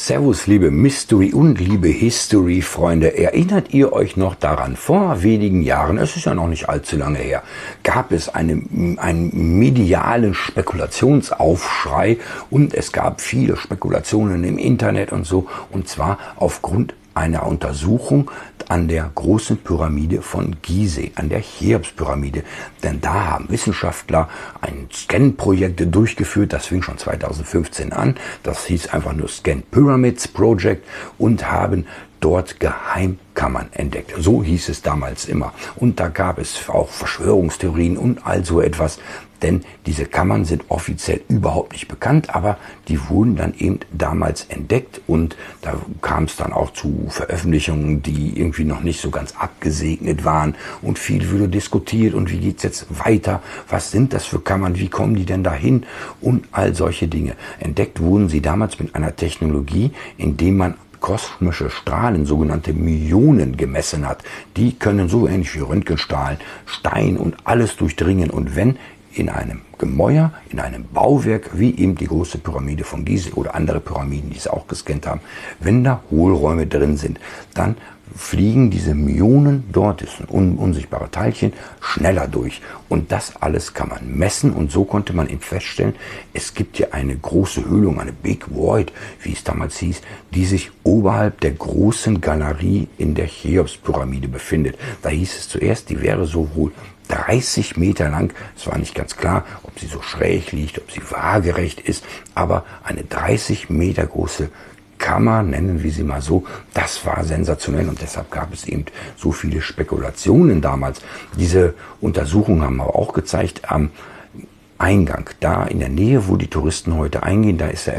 Servus, liebe Mystery und liebe History-Freunde. Erinnert ihr euch noch daran? Vor wenigen Jahren, es ist ja noch nicht allzu lange her, gab es einen medialen Spekulationsaufschrei und es gab viele Spekulationen im Internet und so. Und zwar aufgrund einer Untersuchung an der großen Pyramide von Gizeh, an der Cheops-Pyramide. Denn da haben Wissenschaftler ein Scan-Projekt durchgeführt, das fing schon 2015 an. Das hieß einfach nur Scan Pyramids Project und haben dort Geheimkammern entdeckt. So hieß es damals immer. Und da gab es auch Verschwörungstheorien und all so etwas. Denn diese Kammern sind offiziell überhaupt nicht bekannt, aber die wurden dann eben damals entdeckt und da kam es dann auch zu Veröffentlichungen, die irgendwie noch nicht so ganz abgesegnet waren und viel wurde diskutiert und wie geht's jetzt weiter, was sind das für Kammern, wie kommen die denn dahin und all solche Dinge. Entdeckt wurden sie damals mit einer Technologie, indem man kosmische Strahlen, sogenannte Myonen, gemessen hat. Die können so ähnlich wie Röntgenstrahlen Stein und alles durchdringen und wenn in einem Gemäuer, in einem Bauwerk, wie eben die große Pyramide von Gizeh oder andere Pyramiden, die sie auch gescannt haben, wenn da Hohlräume drin sind, dann fliegen diese Myonen dort, das sind unsichtbare Teilchen, schneller durch. Und das alles kann man messen und so konnte man eben feststellen, es gibt hier eine große Höhlung, eine Big Void, wie es damals hieß, die sich oberhalb der großen Galerie in der Cheops-Pyramide befindet. Da hieß es zuerst, die wäre so wohl 30 Meter lang. Es war nicht ganz klar, ob sie so schräg liegt, ob sie waagerecht ist, aber eine 30 Meter große Kammer, nennen wir sie mal so, das war sensationell und deshalb gab es eben so viele Spekulationen damals. Diese Untersuchungen haben aber auch gezeigt, am Eingang, da in der Nähe, wo die Touristen heute reingehen, da ist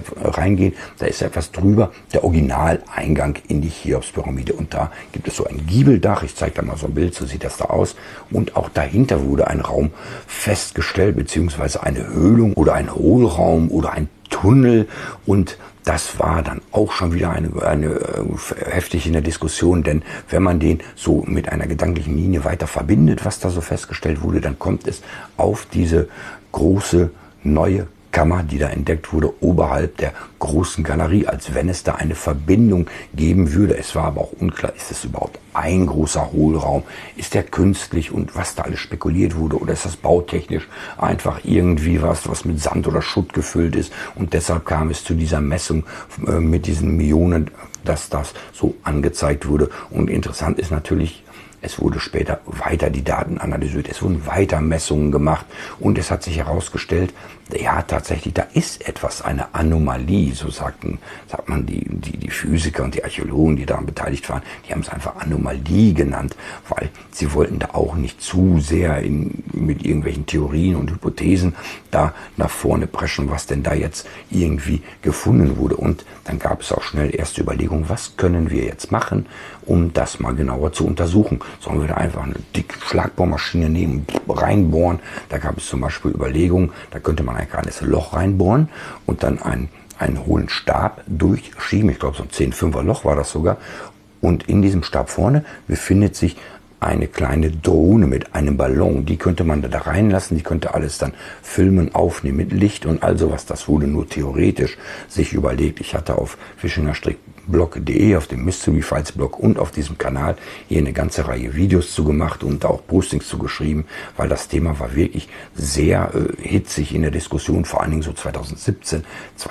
etwas drüber, der Originaleingang in die Cheops-Pyramide. Und da gibt es so ein Giebeldach, ich zeige da mal so ein Bild, so sieht das da aus. Und auch dahinter wurde ein Raum festgestellt, beziehungsweise eine Höhlung oder ein Hohlraum oder ein Tunnel. Und das war dann auch schon wieder eine heftig in der Diskussion, denn wenn man den so mit einer gedanklichen Linie weiter verbindet, was da so festgestellt wurde, dann kommt es auf diese große neue Kammer, die da entdeckt wurde, oberhalb der großen Galerie, als wenn es da eine Verbindung geben würde. Es war aber auch unklar, ist es überhaupt ein großer Hohlraum? Ist der künstlich und was da alles spekuliert wurde? Oder ist das bautechnisch einfach irgendwie was mit Sand oder Schutt gefüllt ist? Und deshalb kam es zu dieser Messung mit diesen Myonen, dass das so angezeigt wurde. Und interessant ist natürlich, es wurde später weiter die Daten analysiert, es wurden weiter Messungen gemacht und es hat sich herausgestellt, ja tatsächlich, da ist etwas, eine Anomalie, so sagt man die Physiker und die Archäologen, die daran beteiligt waren, die haben es einfach Anomalie genannt, weil sie wollten da auch nicht zu sehr mit irgendwelchen Theorien und Hypothesen da nach vorne preschen, was denn da jetzt irgendwie gefunden wurde. Und dann gab es auch schnell erste Überlegungen, was können wir jetzt machen, um das mal genauer zu untersuchen. Sollen wir da einfach eine dicke Schlagbohrmaschine nehmen, reinbohren? Da gab es zum Beispiel Überlegungen, da könnte man ein kleines Loch reinbohren und dann einen hohlen Stab durchschieben. Ich glaube, so ein 10-5er Loch war das sogar. Und in diesem Stab vorne befindet sich eine kleine Drohne mit einem Ballon. Die könnte man da reinlassen, die könnte alles dann filmen, aufnehmen mit Licht und all sowas. Das wurde nur theoretisch sich überlegt. Ich hatte auf fischinger-blog.de, auf dem Mystery Files Blog und auf diesem Kanal hier eine ganze Reihe Videos zu gemacht und auch Postings zu geschrieben, weil das Thema war wirklich sehr hitzig in der Diskussion, vor allen Dingen so 2017,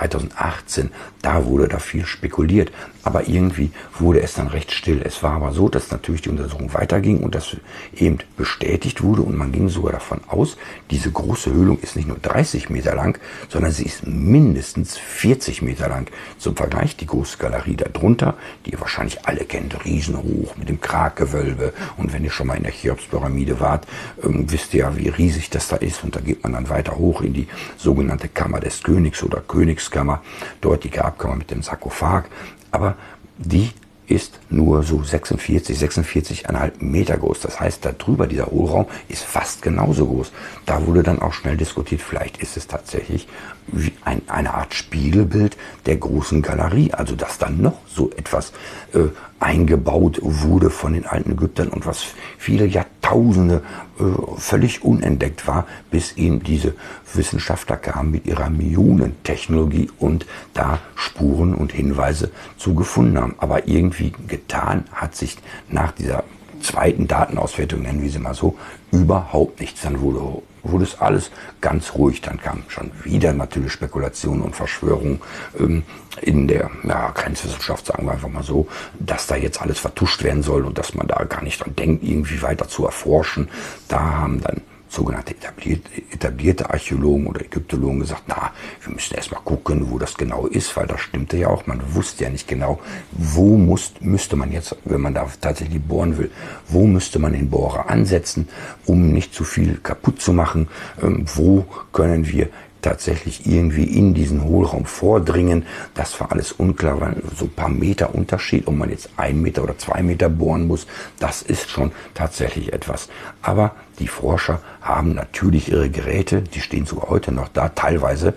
2018, da wurde da viel spekuliert. Aber irgendwie wurde es dann recht still. Es war aber so, dass natürlich die Untersuchung weiterging und das eben bestätigt wurde und man ging sogar davon aus, diese große Höhlung ist nicht nur 30 Meter lang, sondern sie ist mindestens 40 Meter lang. Zum Vergleich die große Galerie darunter, die ihr wahrscheinlich alle kennt, riesenhoch mit dem Kraggewölbe. Und wenn ihr schon mal in der Cheops-Pyramide wart, wisst ihr ja, wie riesig das da ist. Und da geht man dann weiter hoch in die sogenannte Kammer des Königs oder Königskammer, dort die Grabkammer mit dem Sarkophag. Aber die ist nur so 46,5 Meter groß. Das heißt, da drüber, dieser Hohlraum, ist fast genauso groß. Da wurde dann auch schnell diskutiert, vielleicht ist es tatsächlich wie eine Art Spiegelbild der großen Galerie. Also, dass da noch so etwas eingebaut wurde von den alten Ägyptern und was viele Jahrtausende Jahrtausende völlig unentdeckt war, bis eben diese Wissenschaftler kamen mit ihrer Millionentechnologie und da Spuren und Hinweise zu gefunden haben. Aber irgendwie getan hat sich nach dieser zweiten Datenauswertung, nennen wir sie mal so, überhaupt nichts. Dann wurde es alles ganz ruhig. Dann kam schon wieder natürlich Spekulation und Verschwörung in der Grenzwissenschaft, sagen wir einfach mal so, dass da jetzt alles vertuscht werden soll und dass man da gar nicht dran denkt, irgendwie weiter zu erforschen. Da haben dann sogenannte etablierte Archäologen oder Ägyptologen gesagt, wir müssen erstmal gucken, wo das genau ist, weil das stimmte ja auch. Man wusste ja nicht genau, wo müsste man jetzt, wenn man da tatsächlich bohren will, wo müsste man den Bohrer ansetzen, um nicht zu viel kaputt zu machen, wo können wir tatsächlich irgendwie in diesen Hohlraum vordringen. Das war alles unklar, weil so ein paar Meter Unterschied, ob man jetzt 1 Meter oder 2 Meter bohren muss, das ist schon tatsächlich etwas. Aber die Forscher haben natürlich ihre Geräte, die stehen sogar heute noch da, teilweise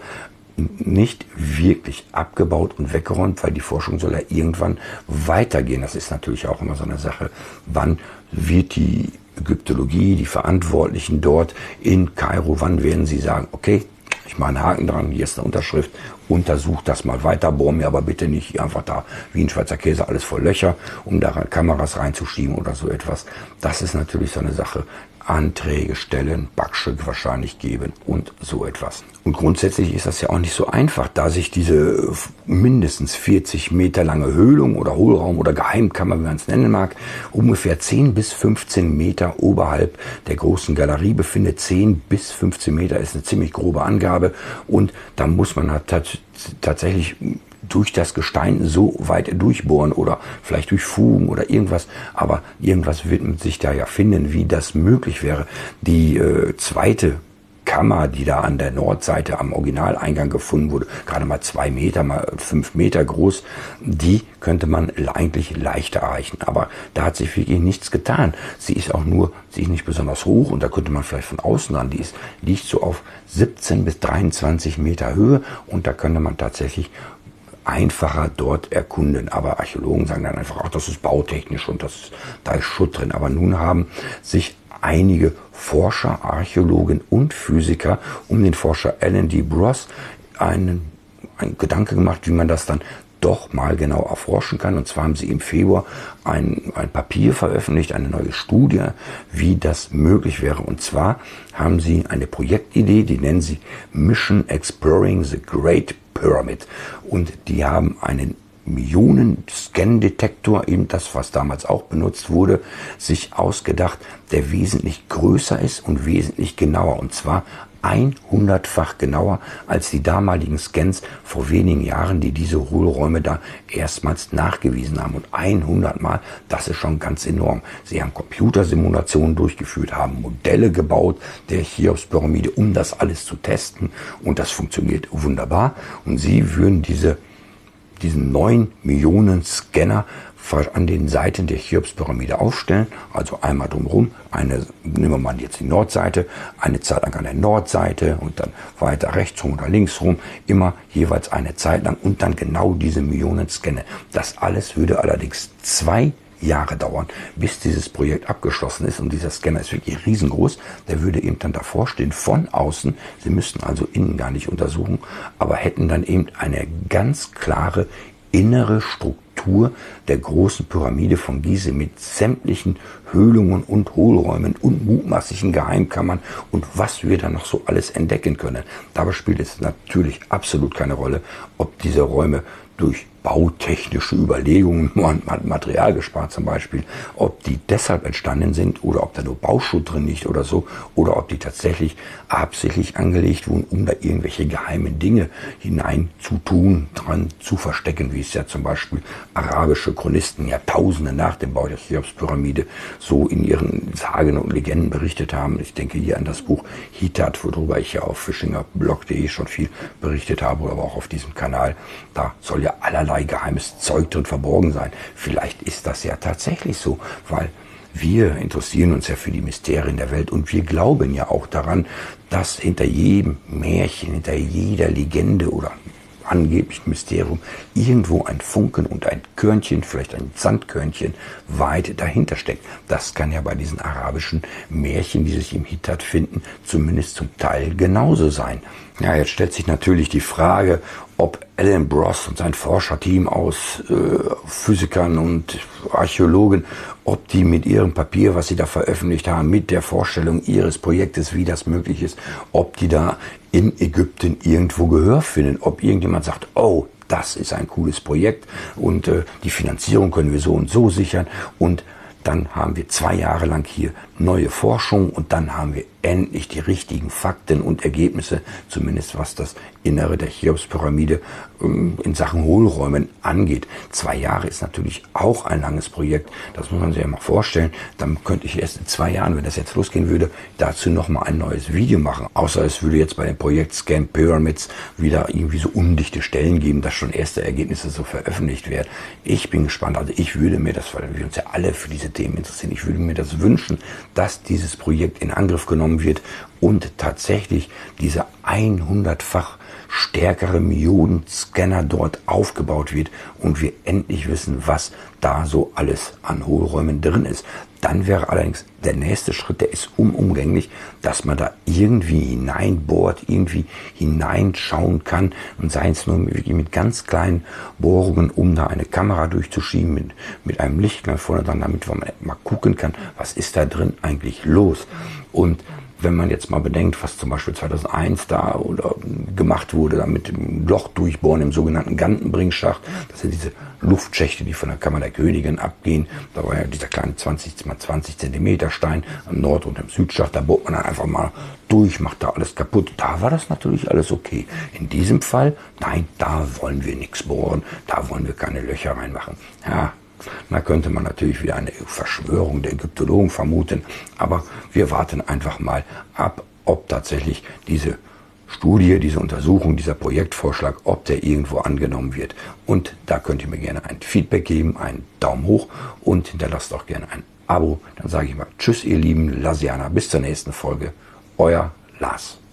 nicht wirklich abgebaut und weggeräumt, weil die Forschung soll ja irgendwann weitergehen. Das ist natürlich auch immer so eine Sache, wann wird die Ägyptologie, die Verantwortlichen dort in Kairo, wann werden sie sagen, okay, ich mache einen Haken dran, hier ist eine Unterschrift, untersucht das mal weiter, bohr mir aber bitte nicht einfach da wie ein Schweizer Käse alles voll Löcher, um da Kameras reinzuschieben oder so etwas. Das ist natürlich so eine Sache. Anträge stellen, Backstück wahrscheinlich geben und so etwas. Und grundsätzlich ist das ja auch nicht so einfach, da sich diese mindestens 40 Meter lange Höhlung oder Hohlraum oder Geheimkammer, wie man es nennen mag, ungefähr 10 bis 15 Meter oberhalb der großen Galerie befindet. 10 bis 15 Meter ist eine ziemlich grobe Angabe und da muss man halt tatsächlich durch das Gestein so weit durchbohren oder vielleicht durch Fugen oder irgendwas. Aber irgendwas wird man sich da ja finden, wie das möglich wäre. Die zweite Kammer, die da an der Nordseite am Originaleingang gefunden wurde, gerade mal 2 Meter, mal 5 Meter groß, die könnte man eigentlich leichter erreichen. Aber da hat sich wirklich nichts getan. Sie ist nicht besonders hoch und da könnte man vielleicht von außen ran, liegt so auf 17 bis 23 Meter Höhe und da könnte man tatsächlich einfacher dort erkunden. Aber Archäologen sagen dann einfach, das ist bautechnisch und da ist Schutt drin. Aber nun haben sich einige Forscher, Archäologen und Physiker um den Forscher Alan D. Bross einen Gedanke gemacht, wie man das dann doch mal genau erforschen kann. Und zwar haben sie im Februar ein Papier veröffentlicht, eine neue Studie, wie das möglich wäre. Und zwar haben sie eine Projektidee, die nennen sie Mission Exploring the Great Pyramid. Und die haben einen Millionen-Scan-Detektor, eben das, was damals auch benutzt wurde, sich ausgedacht, der wesentlich größer ist und wesentlich genauer. Und zwar 100-fach genauer als die damaligen Scans vor wenigen Jahren, die diese Hohlräume da erstmals nachgewiesen haben. Und 100 Mal, das ist schon ganz enorm. Sie haben Computersimulationen durchgeführt, haben Modelle gebaut der Cheops-Pyramide, um das alles zu testen. Und das funktioniert wunderbar. Und sie würden diesen 9 Millionen Scanner an den Seiten der Cheops-Pyramide aufstellen, also einmal drumherum, nehmen wir mal jetzt die Nordseite, eine Zeit lang an der Nordseite und dann weiter rechts rum oder links rum, immer jeweils eine Zeit lang und dann genau diese Millionen Scanner. Das alles würde allerdings 2 Jahre dauern, bis dieses Projekt abgeschlossen ist und dieser Scanner ist wirklich riesengroß, der würde eben dann davor stehen von außen, sie müssten also innen gar nicht untersuchen, aber hätten dann eben eine ganz klare innere Struktur der großen Pyramide von Gizeh mit sämtlichen Höhlungen und Hohlräumen und mutmaßlichen Geheimkammern und was wir da noch so alles entdecken können. Dabei spielt es natürlich absolut keine Rolle, ob diese Räume durch bautechnische Überlegungen, man hat Material gespart zum Beispiel, ob die deshalb entstanden sind oder ob da nur Bauschutt drin liegt oder so, oder ob die tatsächlich absichtlich angelegt wurden, um da irgendwelche geheimen Dinge hinein zu tun, dran zu verstecken, wie es ja zum Beispiel arabische Chronisten Jahrtausende nach dem Bau der Cheops-Pyramide so in ihren Sagen und Legenden berichtet haben. Ich denke hier an das Buch Hitat, worüber ich ja auf fishingerblog.de schon viel berichtet habe, aber auch auf diesem Kanal. Da soll ja allerlei geheimes Zeug drin verborgen sein. Vielleicht ist das ja tatsächlich so, weil wir interessieren uns ja für die Mysterien der Welt und wir glauben ja auch daran, dass hinter jedem Märchen, hinter jeder Legende oder angeblichen Mysterium irgendwo ein Funken und ein Körnchen, vielleicht ein Sandkörnchen, weit dahinter steckt. Das kann ja bei diesen arabischen Märchen, die sich im Hittat finden, zumindest zum Teil genauso sein. Ja, jetzt stellt sich natürlich die Frage, ob Alan Bross und sein Forscherteam aus Physikern und Archäologen, ob die mit ihrem Papier, was sie da veröffentlicht haben, mit der Vorstellung ihres Projektes, wie das möglich ist, ob die da in Ägypten irgendwo Gehör finden, ob irgendjemand sagt, oh, das ist ein cooles Projekt und die Finanzierung können wir so und so sichern und dann haben wir 2 Jahre lang hier neue Forschung und dann haben wir endlich die richtigen Fakten und Ergebnisse, zumindest was das Innere der Cheops-Pyramide in Sachen Hohlräumen angeht. 2 Jahre ist natürlich auch ein langes Projekt, das muss man sich ja mal vorstellen. Dann könnte ich erst in 2 Jahren, wenn das jetzt losgehen würde, dazu nochmal ein neues Video machen. Außer es würde jetzt bei dem Projekt Scam Pyramids wieder irgendwie so undichte Stellen geben, dass schon erste Ergebnisse so veröffentlicht werden. Ich bin gespannt, also ich würde mir das, weil wir uns ja alle für diese Themen interessieren, ich würde mir das wünschen, dass dieses Projekt in Angriff genommen wird und tatsächlich dieser 100-fach stärkere Myodenscanner dort aufgebaut wird und wir endlich wissen, was da so alles an Hohlräumen drin ist. Dann wäre allerdings der nächste Schritt, der ist unumgänglich, dass man da irgendwie hineinbohrt, irgendwie hineinschauen kann und sei es nur wirklich mit ganz kleinen Bohrungen, um da eine Kamera durchzuschieben mit einem Lichtlein vorne dran, damit man mal gucken kann, was ist da drin eigentlich los. Und wenn man jetzt mal bedenkt, was zum Beispiel 2001 da oder gemacht wurde, da mit dem Loch durchbohren im sogenannten Gantenbringschacht, das sind diese Luftschächte, die von der Kammer der Königin abgehen. Da war ja dieser kleine 20x20 Zentimeter Stein am Nord- und im Südschacht, da bohrt man dann einfach mal durch, macht da alles kaputt. Da war das natürlich alles okay. In diesem Fall, nein, da wollen wir nichts bohren, da wollen wir keine Löcher reinmachen. Ja, da könnte man natürlich wieder eine Verschwörung der Ägyptologen vermuten, aber wir warten einfach mal ab, ob tatsächlich diese Studie, diese Untersuchung, dieser Projektvorschlag, ob der irgendwo angenommen wird. Und da könnt ihr mir gerne ein Feedback geben, einen Daumen hoch und hinterlasst auch gerne ein Abo. Dann sage ich mal Tschüss, ihr lieben Lasianer, bis zur nächsten Folge. Euer Lars.